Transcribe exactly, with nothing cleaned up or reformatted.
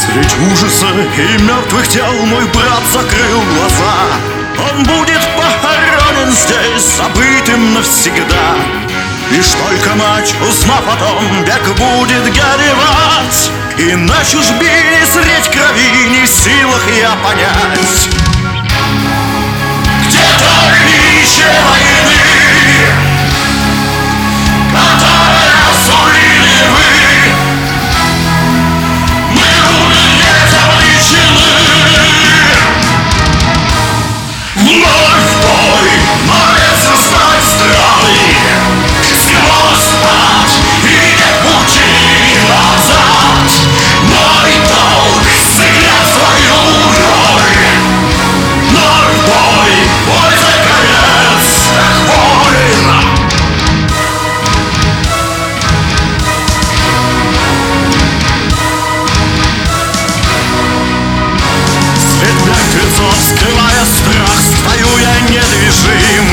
Средь ужаса и мертвых тел мой брат закрыл глаза. Он будет похоронен здесь, забытым навсегда. Лишь только мать, узнав о том, век будет горевать. И на чужбине средь крови не в силах я понять, где-то огнище войны, которое сулили вы. Мы умереть обречены. Вновь в бой, молится стать страны, сквозь ад и нет пути назад. Мой долг сыграть свою роль. Вновь в бой, бой за конец, как воин. Свет мертвецов, скрывая страх, стою я недвижим.